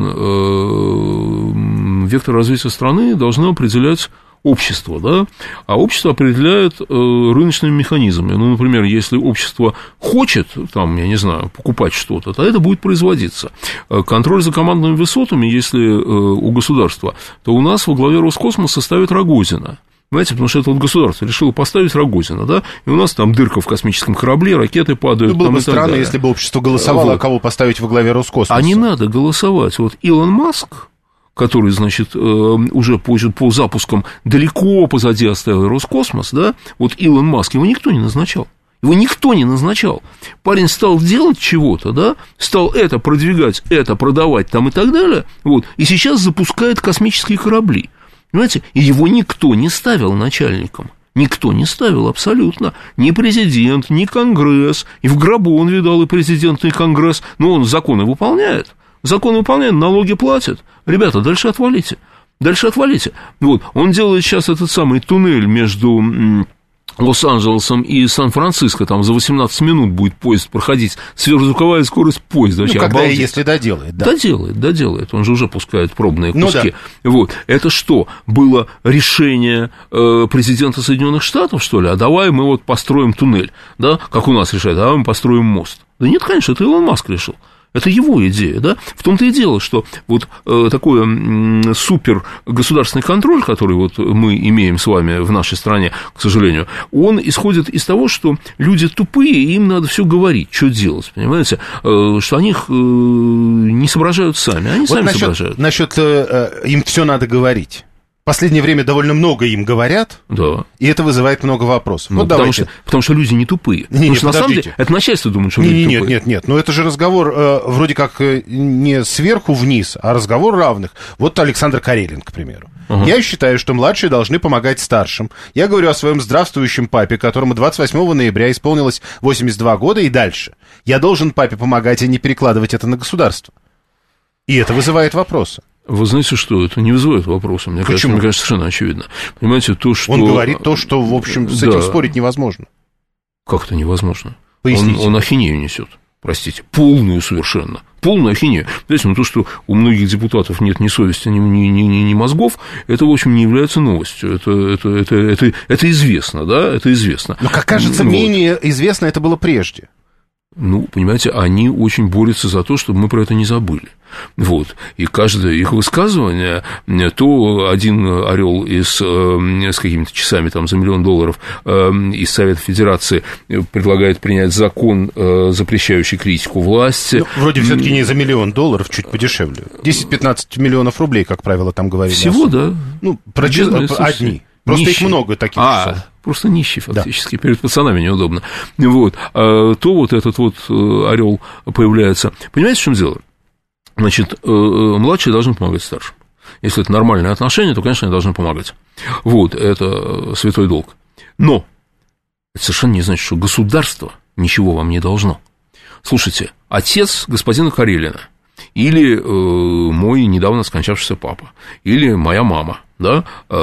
согласен, вектор развития страны должно определять общество, да, а общество определяет э, рыночными механизмами. Ну, например, если общество хочет, там, я не знаю, покупать что-то, то это будет производиться. Контроль за командными высотами, если э, у государства, то у нас во главе Роскосмоса ставит Рогозина. Понимаете, потому что это вот государство решило поставить Рогозина, да, и у нас там дырка в космическом корабле, ракеты падают. Ну, было бы странно, если бы общество голосовало, вот. А кого поставить во главе Роскосмоса. А не надо голосовать. Вот Илон Маск, который, значит, уже по, по запускам далеко позади оставил Роскосмос, да, вот Илон Маск, его никто не назначал. Его никто не назначал. Парень стал делать чего-то, да, стал это продвигать, это продавать там и так далее, вот, и сейчас запускает космические корабли. Понимаете, и его никто не ставил начальником. Никто не ставил абсолютно. Ни президент, ни Конгресс. И в гробу он видал и президент, и Конгресс. Но он законы выполняет. Закон выполняет, налоги платит. Ребята, дальше отвалите. Дальше отвалите. Вот, он делает сейчас этот самый туннель между Лос-Анджелесом и Сан-Франциско. Там за восемнадцать минут будет поезд проходить. Сверхзвуковая скорость поезда. Ну, когда и если доделает, да. Доделает, доделает. Он же уже пускает пробные куски. Ну, да. Вот. Это что, было решение э, президента Соединенных Штатов, что ли? А давай мы вот построим туннель. Да? Как у нас решают, а давай мы построим мост. Да нет, конечно, это Илон Маск решил. Это его идея, да? В том-то и дело, что вот э, такой э, супер государственный контроль, который вот мы имеем с вами в нашей стране, к сожалению, он исходит из того, что люди тупые, и им надо все говорить, что делать, понимаете? Э, что они э, не соображают сами, они вот сами насчет, соображают. Насчет э, им все надо говорить. В последнее время довольно много им говорят, да. И это вызывает много вопросов. Ну, вот потому, что, потому что люди не тупые. Не, потому не, что на самом деле это начальство думает, что не, люди не, тупые. Нет, нет, нет. Но это же разговор э, вроде как э, не сверху вниз, а разговор равных. Вот Александр Карелин, к примеру. Ага. Я считаю, что младшие должны помогать старшим. Я говорю о своем здравствующем папе, которому двадцать восьмого ноября исполнилось восемьдесят два года и дальше. Я должен папе помогать, а не перекладывать это на государство. И это вызывает вопросы. Вы знаете, что это не вызывает вопроса, мне кажется, мне кажется, совершенно очевидно. Понимаете, то, что... Он говорит то, что, в общем, с да. этим спорить невозможно. Как это невозможно? Поясните. Он, он ахинею несет, простите, полную совершенно, полную ахинею. Знаете, ну то, что у многих депутатов нет ни совести, ни, ни, ни, ни мозгов, это, в общем, не является новостью. Это, это, это, это, это известно, да, это известно. Но, как кажется, вот. Менее известно это было прежде. Ну, понимаете, они очень борются за то, чтобы мы про это не забыли. Вот. И каждое их высказывание, то один орел из, с какими-то часами там, за миллион долларов из Совета Федерации предлагает принять закон, запрещающий критику власти. Ну, вроде все-таки не за миллион долларов, чуть подешевле. десять-пятнадцать миллионов рублей, как правило, там говорили. Всего, да. Ну, про одни. Просто нищий. Их много таких а, часов. Просто нищий фактически, да. Перед пацанами неудобно. Вот. А, то вот этот вот орел появляется. Понимаете, в чем дело? Значит, младшие должны помогать старшим. Если это нормальные отношения, то, конечно, они должны помогать. Вот, это святой долг. Но это совершенно не значит, что государство ничего вам не должно. Слушайте, отец господина Карелина, или э, мой недавно скончавшийся папа, или моя мама, да, э, э,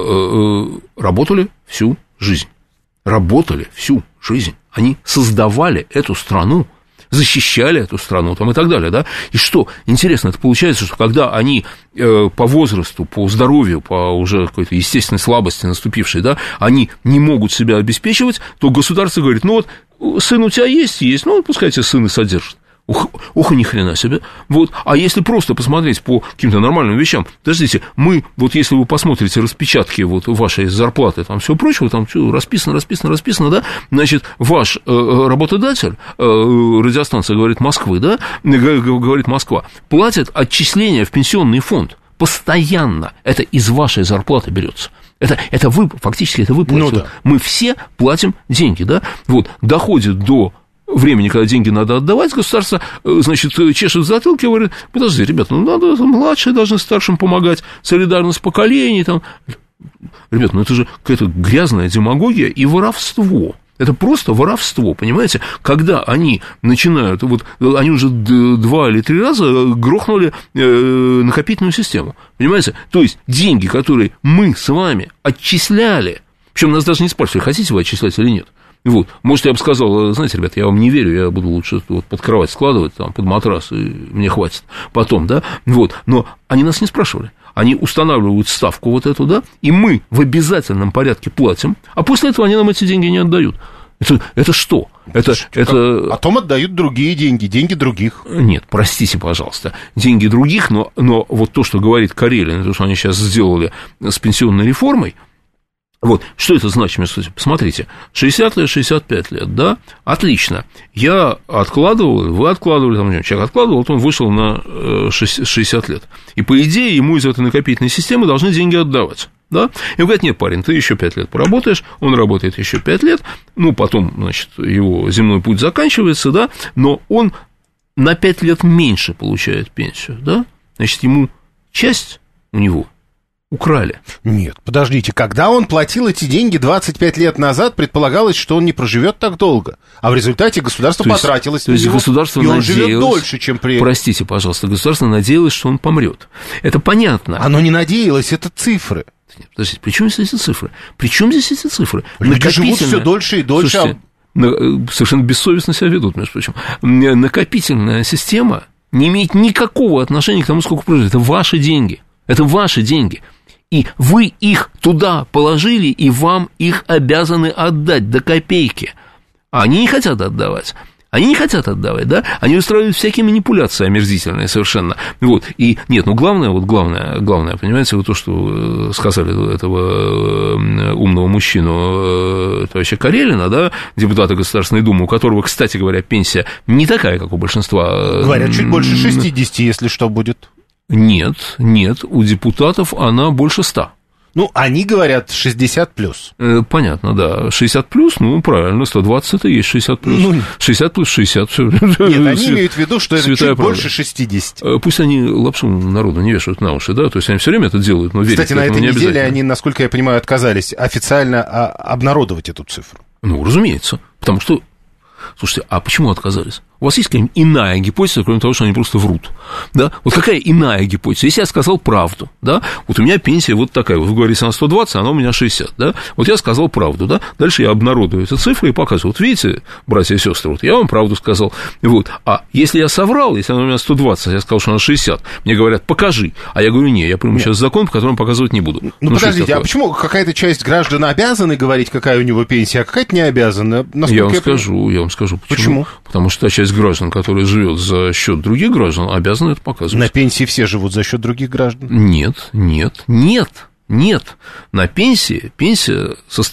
э, работали всю жизнь. Работали всю жизнь. Они создавали эту страну, защищали эту страну там, и так далее, да. И что, интересно, это получается, что когда они э, по возрасту, по здоровью, по уже какой-то естественной слабости наступившей, да, они не могут себя обеспечивать, то государство говорит, ну вот, сын у тебя есть, есть, ну, пускай тебя сын и содержит. Ух, ух, ни хрена себе. Вот. А если просто посмотреть по каким-то нормальным вещам, подождите, мы, вот если вы посмотрите распечатки вот вашей зарплаты, там всего прочего, там все расписано, расписано, расписано, да, значит, ваш э, работодатель, э, радиостанция говорит Москвы, да, говорит Москва, платит отчисления в пенсионный фонд постоянно. Это из вашей зарплаты берется. Это, это вы, фактически, это вы платите. Ну, да. Мы все платим деньги, да, вот, доходит до времени, когда деньги надо отдавать, государство, значит, чешет в затылке и говорит, подожди, ребята, ну, надо, младшие должны старшим помогать, солидарность поколений, там. Ребята, ну, это же какая-то грязная демагогия и воровство. Это просто воровство, понимаете? Когда они начинают, вот, они уже два или три раза грохнули накопительную систему, понимаете? То есть деньги, которые мы с вами отчисляли, причем нас даже не спрашивали, хотите вы отчислять или нет. Вот. Может, я бы сказал, знаете, ребят, я вам не верю, я буду лучше вот под кровать складывать, там, под матрас, и мне хватит потом, да, вот, но они нас не спрашивали, они устанавливают ставку вот эту, да, и мы в обязательном порядке платим, а после этого они нам эти деньги не отдают. Это, это что? Это, это, это... Потом отдают другие деньги, деньги других. Нет, простите, пожалуйста, деньги других, но, но вот то, что говорит Карелин, то, что они сейчас сделали с пенсионной реформой, вот, что это значит, между собой? Посмотрите, шестьдесят лет, шестьдесят пять лет, да, отлично, я откладывал, вы откладывали, там, человек откладывал, вот он вышел на шестьдесят лет, и, по идее, ему из этой накопительной системы должны деньги отдавать, да, и он говорит, нет, парень, ты еще пять лет поработаешь, он работает еще пять лет, ну, потом, значит, его земной путь заканчивается, да, но он на пять лет меньше получает пенсию, да, значит, ему часть у него украли. Нет, подождите, когда он платил эти деньги двадцать пять лет назад, предполагалось, что он не проживет так долго, а в результате государство то потратилось есть, на то него, государство и он живет дольше, чем при... Простите, пожалуйста, государство надеялось, что он помрет. Это понятно. Оно не надеялось, это цифры. Нет, подождите, при чем здесь эти цифры? При чем здесь эти цифры? Люди живут все дольше и дольше. Слушайте, совершенно бессовестно себя ведут, между прочим. Накопительная система не имеет никакого отношения к тому, сколько прожили. Это ваши деньги. Это ваши деньги. И вы их туда положили, и вам их обязаны отдать до копейки. А они не хотят отдавать. Они не хотят отдавать, да? Они устраивают всякие манипуляции омерзительные совершенно. Вот. И нет, ну главное, вот главное, главное, понимаете, вот то, что сказали этого умного мужчину, товарища Карелина, да, депутата Государственной Думы, у которого, кстати говоря, пенсия не такая, как у большинства. Говорят, чуть больше шестидесяти, если что будет. Нет, нет, у депутатов она больше ста. Ну, они говорят шестьдесят плюс. Понятно, да. шестьдесят плюс, ну, правильно, сто двадцать это и есть шестьдесят плюс. Ну, шестьдесят плюс шестьдесят. Все. Нет, они имеют в виду, что это чуть правда. Больше шестидесяти. Пусть они лапшу народу не вешают на уши, да, то есть они все время это делают, но верить Кстати, на этой неделе они, насколько я понимаю, отказались официально обнародовать эту цифру. Ну, разумеется, потому что... Слушайте, а почему отказались? У вас есть какая-нибудь иная гипотеза, кроме того, что они просто врут? Да? Вот какая иная гипотеза? Если я сказал правду, да, вот у меня пенсия вот такая, вы говорите, она сто двадцать, она у меня шестьдесят, да, вот я сказал правду, да, дальше я обнародую эти цифры и показываю, вот видите, братья и сестры, вот я вам правду сказал, вот, а если я соврал, если она у меня сто двадцать, я сказал, что она шестьдесят, мне говорят, покажи, а я говорю, не, я приму сейчас закон, по которому показывать не буду. Ну, ну подождите, а почему какая-то часть граждан обязаны говорить, какая у него пенсия, а какая-то не обязана? Насколько я вам я скажу, я вам скажу, почему. Почему? Потому что та часть граждан, которая живет за счет других граждан, обязаны это показывать. На пенсии все живут за счет других граждан? Нет, нет, нет, нет. На пенсии, пенсия,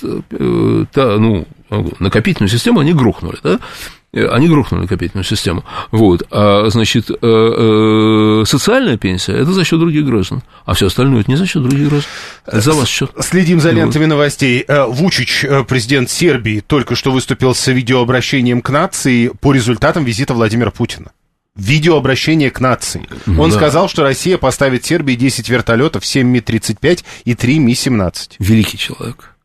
та, ну, накопительную систему они грохнули, да? Они грохнули накопительную систему. Вот. А, значит, социальная пенсия – это за счет других граждан, а все остальное – это не за счет других граждан. Это за ваш счет. Следим за лентами новостей. Вучич, президент Сербии, только что выступил с видеообращением к нации по результатам визита Владимира Путина. Видеообращение к нации. Он да. сказал, что Россия поставит Сербии десять вертолетов, семь Ми тридцать пять и три Ми семнадцать. Великий человек.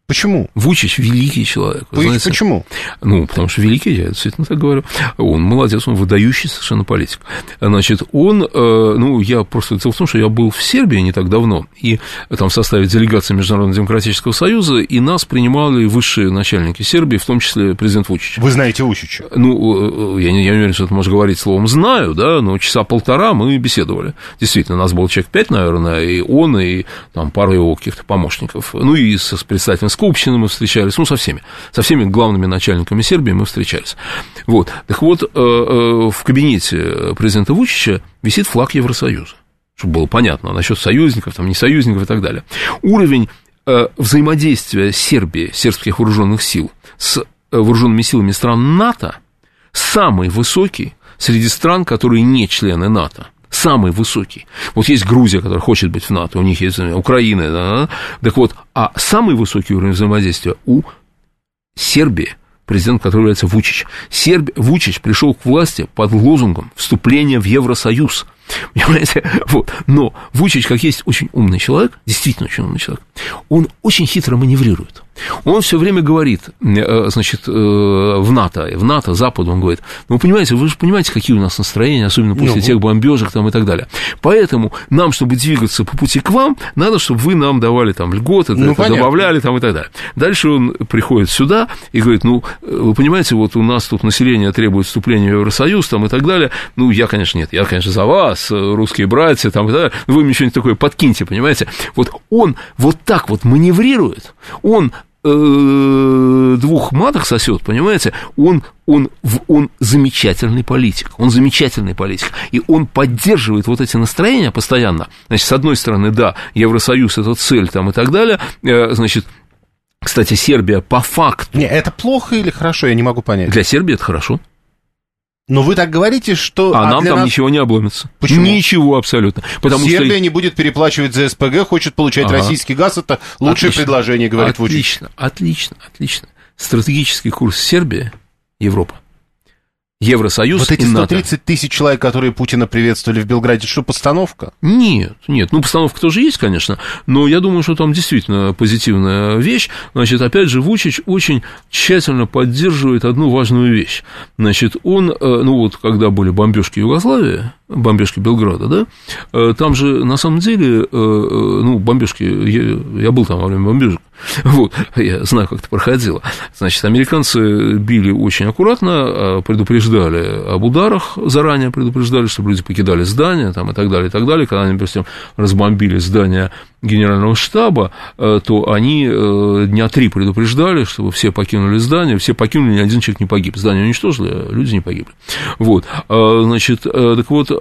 Почему? Вучич великий человек. Знаете, почему? Ну, потому что великий, я действительно так говорю. Он молодец, он выдающий совершенно политик. Значит, он, ну, я просто... Дело в том, что я был в Сербии не так давно, и там в составе делегации Международного демократического союза, и нас принимали высшие начальники Сербии, в том числе президент Вучич. Вы знаете Вучича? Ну, я не, я не уверен, что это можно говорить словом «знаю», да, но часа полтора мы беседовали. Действительно, нас было человек пять, наверное, и он, и там пара его каких-то помощников. Ну, и с представителем Скупщины мы встречались, ну, со всеми, со всеми главными начальниками Сербии мы встречались. Вот, так вот, в кабинете президента Вучича висит флаг Евросоюза, чтобы было понятно насчет союзников, там, не союзников и так далее. Уровень взаимодействия Сербии, сербских вооруженных сил с вооруженными силами стран НАТО самый высокий среди стран, которые не члены НАТО. Самый высокий. Вот есть Грузия, которая хочет быть в НАТО, у них есть Украина, да, так вот, а самый высокий уровень взаимодействия у Сербии, президент, который является Вучич. Серб... Вучич пришел к власти под лозунгом вступления в Евросоюз. Понимаете? Вот. Но Вучич, как есть очень умный человек, действительно очень умный человек, он очень хитро маневрирует. Он все время говорит, значит, в НАТО, в НАТО, Западу, он говорит, ну, вы понимаете, вы же понимаете, какие у нас настроения, особенно после ну, тех бомбежек там и так далее. Поэтому нам, чтобы двигаться по пути к вам, надо, чтобы вы нам давали там льготы, ну, это, добавляли там и так далее. Дальше он приходит сюда и говорит, ну, вы понимаете, вот у нас тут население требует вступления в Евросоюз там и так далее. Ну, я, конечно, нет, я, конечно, за вас, русские братья там и так далее. Вы мне что-нибудь такое подкиньте, понимаете? Вот он вот так вот маневрирует, он двух маток сосет, понимаете, он, он, он замечательный политик, он замечательный политик, и он поддерживает вот эти настроения постоянно. Значит, с одной стороны, да, Евросоюз – это цель там и так далее, значит, кстати, Сербия по факту... Не, это плохо или хорошо, я не могу понять. Для Сербии это хорошо. Но вы так говорите, что... А, а нам там нас... ничего не обломится. Почему? Ничего абсолютно. Потому Сербия что... не будет переплачивать за СПГ, хочет получать ага. российский газ, это лучшее отлично. предложение, говорит Вучич. Отлично, отлично, отлично. Стратегический курс Сербии – Европа. Евросоюз вот эти и НАТО. сто тридцать тысяч человек, которые Путина приветствовали в Белграде, что, постановка? Нет, нет, ну, постановка тоже есть, конечно, но я думаю, что там действительно позитивная вещь. Значит, опять же, Вучич очень тщательно поддерживает одну важную вещь. Значит, он, ну, вот, когда были бомбежки Югославии, бомбежки Белграда, да, там же, на самом деле, ну, бомбежки, я, я был там во время бомбежек, вот, я знаю, как это проходило. Значит, американцы били очень аккуратно, предупреждали об ударах, заранее предупреждали, чтобы люди покидали здание, там, и так далее, и так далее. Когда они, допустим, разбомбили здание генерального штаба, то они дня три предупреждали, чтобы все покинули здание, все покинули, ни один человек не погиб. Здание уничтожили, а люди не погибли. Вот, значит, так вот,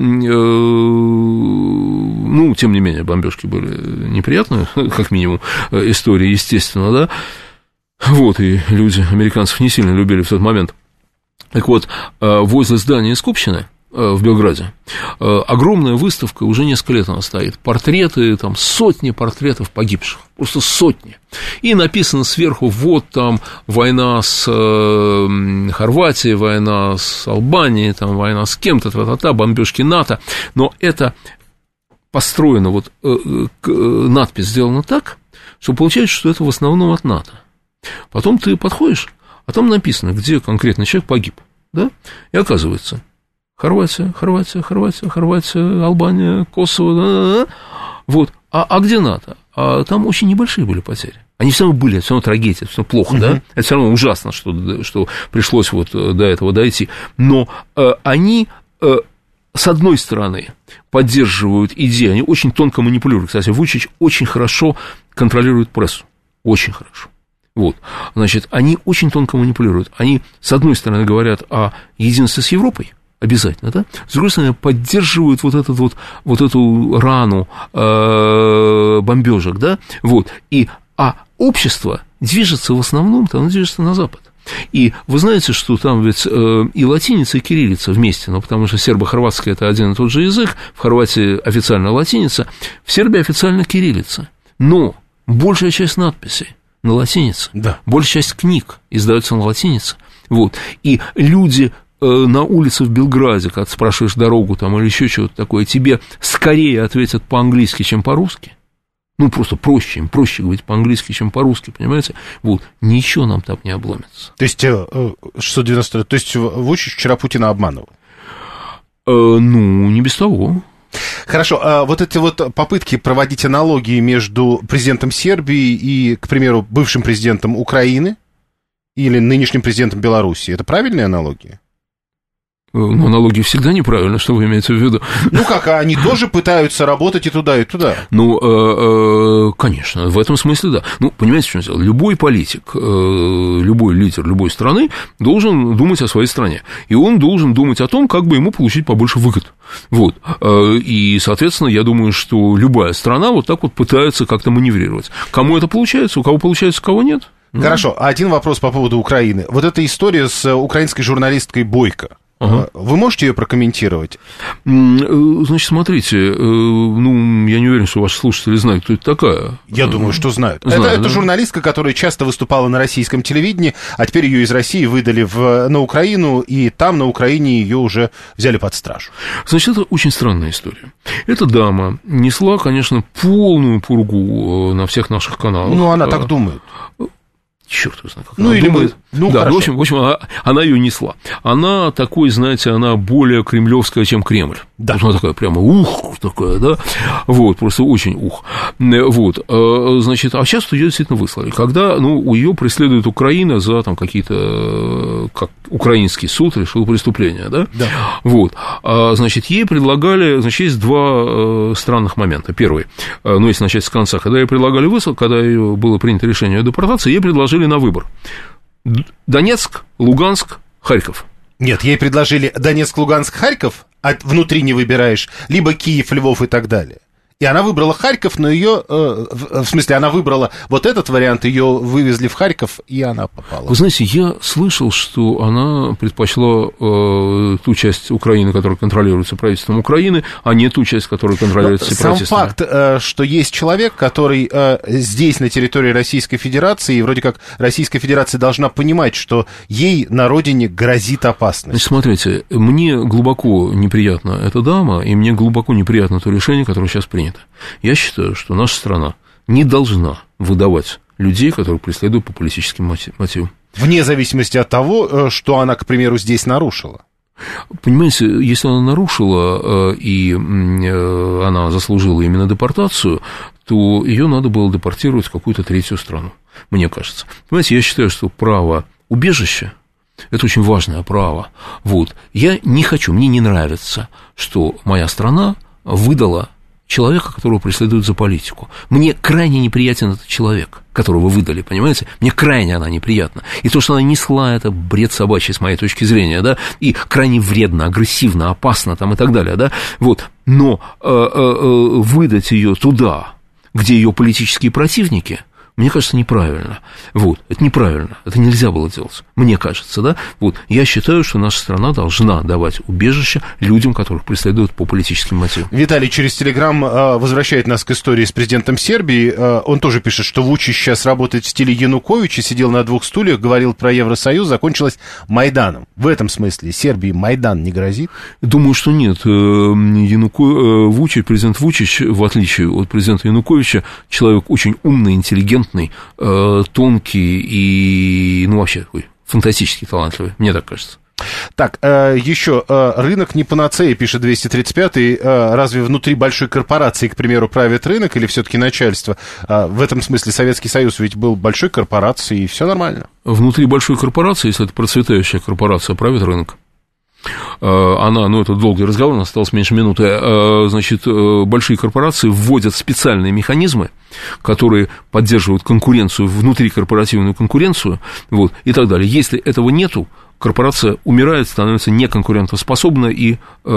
ну, тем не менее, бомбежки были неприятные, как минимум, история. Естественно, да, вот, и люди, американцев не сильно любили в тот момент. Так вот, возле здания Скупщины в Белграде огромная выставка, уже несколько лет она стоит, портреты, там, сотни портретов погибших, просто сотни, и написано сверху, вот там война с Хорватией, война с Албанией, там, война с кем-то, та-та-та, бомбежки НАТО, но это построено, вот надпись сделана так, что получается, что это в основном от НАТО. Потом ты подходишь, а там написано, где конкретно человек погиб, да, и оказывается, Хорватия, Хорватия, Хорватия, Хорватия, Албания, Косово, да-да-да. Вот, а, а где НАТО? А там очень небольшие были потери. Они все равно были, это все равно трагедия, это все равно плохо, uh-huh. да, это все равно ужасно, что, что пришлось вот до этого дойти, но э, они... Э, с одной стороны, поддерживают идеи, они очень тонко манипулируют. Кстати, Вучич очень хорошо контролирует прессу, очень хорошо. Вот, значит, они очень тонко манипулируют. Они, с одной стороны, говорят о единстве с Европой, обязательно, да? С другой стороны, поддерживают вот, этот вот, вот эту рану э, бомбежек, да? Вот, и, а общество движется в основном, оно движется на Запад. И вы знаете, что там ведь э, и латиница, и кириллица вместе, ну, потому что сербо-хорватский – это один и тот же язык, в Хорватии официально латиница, в Сербии официально кириллица, но большая часть надписей на латинице, да. большая часть книг издаются на латинице, вот, и люди э, на улице в Белграде, когда ты спрашиваешь дорогу там или еще что-то такое, тебе скорее ответят по-английски, чем по-русски. Ну, просто проще, им проще говорить по-английски, чем по-русски, понимаете? Вот, ничего нам там не обломится. То есть, шестьсот девяносто, то есть Вучич вчера Путина обманывал? Э, ну, не без того. Хорошо, а вот эти вот попытки проводить аналогии между президентом Сербии и, к примеру, бывшим президентом Украины или нынешним президентом Беларуси, это правильные аналогии? Ну, аналогии всегда неправильно, что вы имеете в виду? Ну как, они тоже пытаются работать и туда, и туда. Ну, э, э, конечно, в этом смысле да. Ну, понимаете, в чем дело? Любой политик, э, любой лидер любой страны должен думать о своей стране. И он должен думать о том, как бы ему получить побольше выгод. Вот. И, соответственно, я думаю, что любая страна вот так вот пытается как-то маневрировать. Кому это получается, у кого получается, у кого нет. Хорошо, один вопрос по поводу Украины. Вот эта история с украинской журналисткой Бойко. Ага. Вы можете ее прокомментировать? Значит, смотрите, ну, я не уверен, что ваши слушатели знают, кто это такая. Я думаю, что знают. Знаю, это, да? это журналистка, которая часто выступала на российском телевидении, а теперь ее из России выдали в, на Украину, и там, на Украине, ее уже взяли под стражу. Значит, это очень странная история. Эта дама несла, конечно, полную пургу на всех наших каналах. Ну, она так думает. Черт его знает, как ну, она или думает. Мы... Ну, да, в общем, в общем она, она ее несла. Она такой, знаете, она более кремлевская, чем Кремль. Да. Вот она такая прямо ух, такая, да, вот, просто очень ух. Вот, значит, а сейчас ее действительно выслали. Когда, ну, ее преследует Украина за там какие-то, как украинский суд решил преступление, да? Да. Вот, значит, ей предлагали, значит, есть два странных момента. Первый, ну, если начать с конца, когда ей предлагали высылку, когда ее было принято решение о депортации, ей предложили на выбор Донецк, Луганск, Харьков. Нет, ей предложили Донецк, Луганск, Харьков, а внутри не выбираешь, либо Киев, Львов и так далее. И она выбрала Харьков, но ее, э, в, в смысле, она выбрала вот этот вариант, ее вывезли в Харьков, и она попала. Вы знаете, я слышал, что она предпочла э, ту часть Украины, которая контролируется правительством Украины, а не ту часть, которая контролируется но сепаратистами. Сам факт, э, что есть человек, который э, здесь, на территории Российской Федерации, и вроде как Российская Федерация должна понимать, что ей на родине грозит опасность. Значит, смотрите, мне глубоко неприятна эта дама, и мне глубоко неприятно то решение, которое сейчас принято. Я считаю, что наша страна не должна выдавать людей, которые преследуют по политическим мотивам. Вне зависимости от того, что она, к примеру, здесь нарушила. Понимаете, если она нарушила и она заслужила именно депортацию, то ее надо было депортировать в какую-то третью страну, мне кажется. Понимаете, я считаю, что право убежища – это очень важное право. Вот. Я не хочу, мне не нравится, что моя страна выдала человека, которого преследуют за политику. Мне крайне неприятен этот человек, которого вы выдали, понимаете? Мне крайне она неприятна. И то, что она несла, это бред собачий, с моей точки зрения, да, и крайне вредно, агрессивно, опасно там и так далее, да, вот. Но э, э, выдать ее туда, где ее политические противники, мне кажется, неправильно. Вот, это неправильно, это нельзя было делать, мне кажется, да. Вот, я считаю, что наша страна должна давать убежище людям, которых преследуют по политическим мотивам. Виталий через Телеграм возвращает нас к истории с президентом Сербии. Он тоже пишет, что Вучич сейчас работает в стиле Януковича, сидел на двух стульях, говорил про Евросоюз, закончилось Майданом. В этом смысле Сербии Майдан не грозит? Думаю, что нет. Януко... Вучич, президент Вучич, в отличие от президента Януковича, человек очень умный, интеллигентный, тонкий и, ну, вообще такой фантастически талантливый, мне так кажется. Так, еще рынок не панацея, пишет двести тридцать пятый. Разве внутри большой корпорации, к примеру, правит рынок или все-таки начальство? В этом смысле Советский Союз ведь был большой корпорацией, и все нормально. Внутри большой корпорации, если это процветающая корпорация, правит рынок. Она, ну, это долгий разговор, у нас осталось меньше минуты, значит, большие корпорации вводят специальные механизмы, которые поддерживают конкуренцию, внутрикорпоративную конкуренцию, вот, и так далее. Если этого нету, корпорация умирает, становится неконкурентоспособной и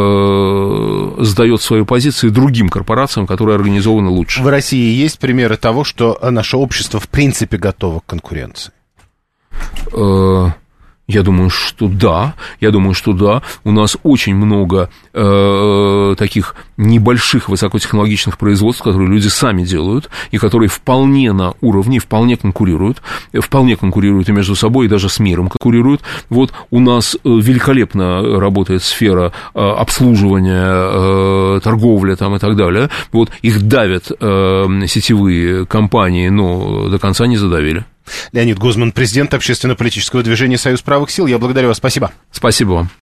э, сдает свои позиции другим корпорациям, которые организованы лучше. В России есть примеры того, что наше общество в принципе готово к конкуренции? Я думаю, что да, я думаю, что да. У нас очень много э, таких небольших высокотехнологичных производств, которые люди сами делают, и которые вполне на уровне, вполне конкурируют, вполне конкурируют и между собой, и даже с миром конкурируют. Вот у нас великолепно работает сфера э, обслуживания, э, торговли там, и так далее. Вот их давят э, сетевые компании, но до конца не задавили. Леонид Гозман, президент общественно-политического движения «Союз правых сил». Я благодарю вас. Спасибо. Спасибо вам.